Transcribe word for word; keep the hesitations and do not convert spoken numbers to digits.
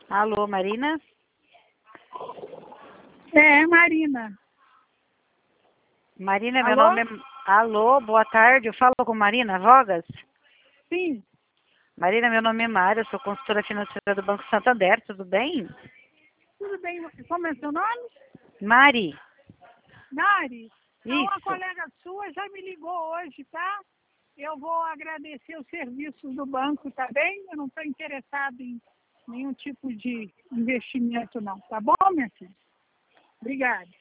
Alô, Marina? É, Marina. Marina, meu Alô? nome é... Alô, boa tarde. Eu falo com Marina Vogas? Sim, Marina, meu nome é Mária, eu sou consultora financeira do Banco Santander, tudo bem? tudo bem. Como é seu nome? Mari, Nari. Ah, uma isso. colega sua já me ligou hoje, tá? Eu vou agradecer os serviços do banco, tá bem? Eu não estou interessada em nenhum tipo de investimento, não. Tá bom, minha filha? Obrigada.